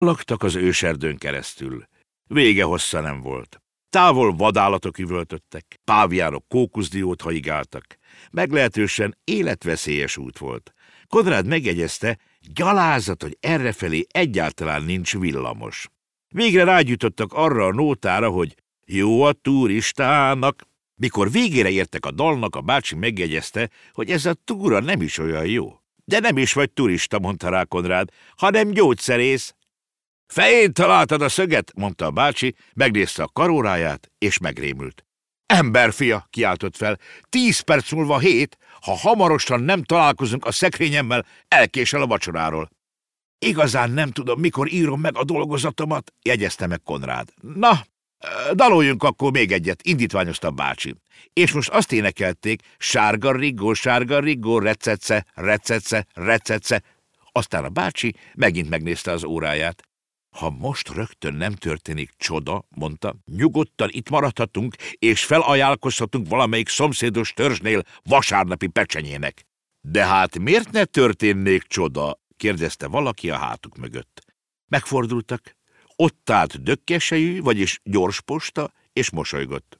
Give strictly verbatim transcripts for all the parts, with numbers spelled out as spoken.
Laktak az őserdőn keresztül. Vége hossza nem volt. Távol vadállatok üvöltöttek, páviánok kókuszdiót haigáltak. Meglehetősen életveszélyes út volt. Konrád megjegyezte, gyalázat, hogy errefelé egyáltalán nincs villamos. Végre rágyújtottak arra a nótára, hogy jó a turistának. Mikor végére értek a dalnak, a bácsi megjegyezte, hogy ez a túra nem is olyan jó. De nem is vagy turista, mondta rá Konrád, hanem gyógyszerész. Fején találtad a szöget, mondta a bácsi, megnézte a karóráját, és megrémült. Emberfia, kiáltott fel, tíz perc múlva hét, ha hamarosan nem találkozunk a szekrényemmel, elkésel a vacsoráról. Igazán nem tudom, mikor írom meg a dolgozatomat, jegyezte meg Konrád. Na, daloljunk akkor még egyet, indítványozta a bácsi. És most azt énekelték, sárga rigó, sárga rigó, recece, recece, recece. Aztán a bácsi megint megnézte az óráját. Ha most rögtön nem történik csoda, mondta, nyugodtan itt maradhatunk, és felajánlkozhatunk valamelyik szomszédos törzsnél vasárnapi pecsenyének. De hát miért ne történnék csoda? Kérdezte valaki a hátuk mögött. Megfordultak. Ott állt dökkesejű, vagyis gyorsposta, és mosolygott.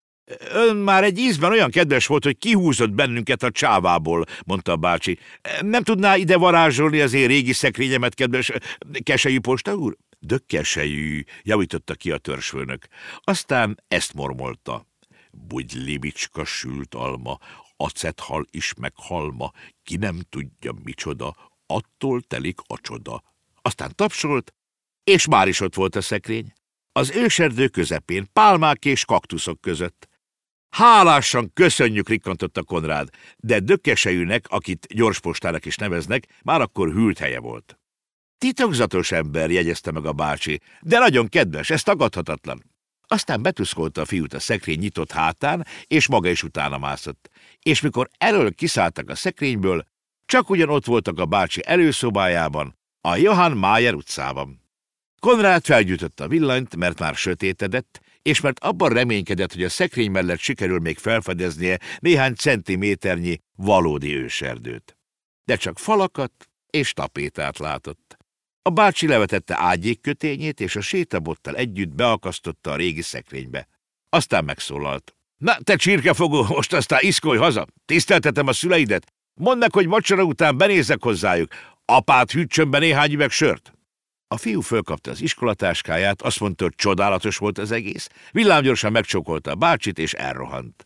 Ön már egy ízben olyan kedves volt, hogy kihúzott bennünket a csávából, mondta a bácsi. Nem tudná ide varázsolni az én régi szekrényemet, kedves keselyű posta úr? Dökkesejű, javította ki a törzsfőnök. Aztán ezt mormolta. Bugylibicska sült alma, acethal is meghalma, ki nem tudja micsoda, attól telik a csoda. Aztán tapsolt, és már is ott volt a szekrény. Az őserdő közepén, pálmák és kaktuszok között. Hálásan köszönjük, rikkantotta Konrád, de dökkesejűnek, akit gyorspostának is neveznek, már akkor hűlt helye volt. Titokzatos ember, jegyezte meg a bácsi, de nagyon kedves, ez tagadhatatlan. Aztán betuszkolta a fiút a szekrény nyitott hátán, és maga is utána mászott. És mikor elől kiszálltak a szekrényből, csak ugyan ott voltak a bácsi előszobájában, a Johann Mayer utcában. Konrád felgyújtotta a villanyt, mert már sötétedett, és mert abban reménykedett, hogy a szekrény mellett sikerül még felfedeznie néhány centiméternyi valódi őserdőt. De csak falakat és tapétát látott. A bácsi levetette ágyékkötényét, és a sétabottal együtt beakasztotta a régi szekrénybe. Aztán megszólalt. Na, te csirkefogó, most aztán iszkolj haza! Tiszteltetem a szüleidet! Mondd meg, hogy vacsora után benézzek hozzájuk. Apát hűtsön be néhány üveg sört! A fiú fölkapta az iskolatáskáját, azt mondta, hogy csodálatos volt az egész, villámgyorsan megcsókolta a bácsit, és elrohant.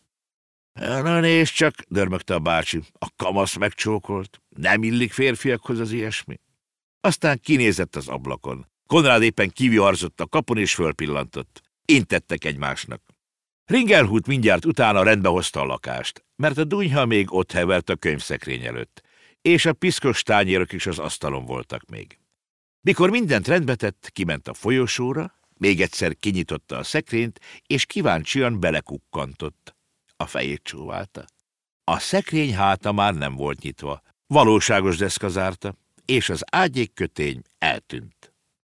Na nézd csak, dörmögte a bácsi, a kamasz megcsókolt. Nem illik férfiakhoz az ilyesmi. Aztán kinézett az ablakon. Konrád éppen kiviharzott a kapun, és fölpillantott. Intettek egymásnak. Ringelhut mindjárt utána rendbe hozta a lakást, mert a dunyha még ott hevert a könyvszekrény előtt, és a piszkos tányérok is az asztalon voltak még. Mikor mindent rendbe tett, kiment a folyosóra, még egyszer kinyitotta a szekrényt, és kíváncsian belekukkantott. A fejét csóválta. A szekrény háta már nem volt nyitva, valóságos deszka zárta, és az ágyékkötény eltűnt.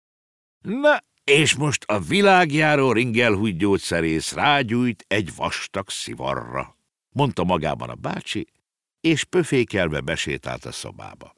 Na, és most a világjáró Ringelhut gyógyszerész rágyújt egy vastag szivarra, mondta magában a bácsi, és pöfékelve besétált a szobába.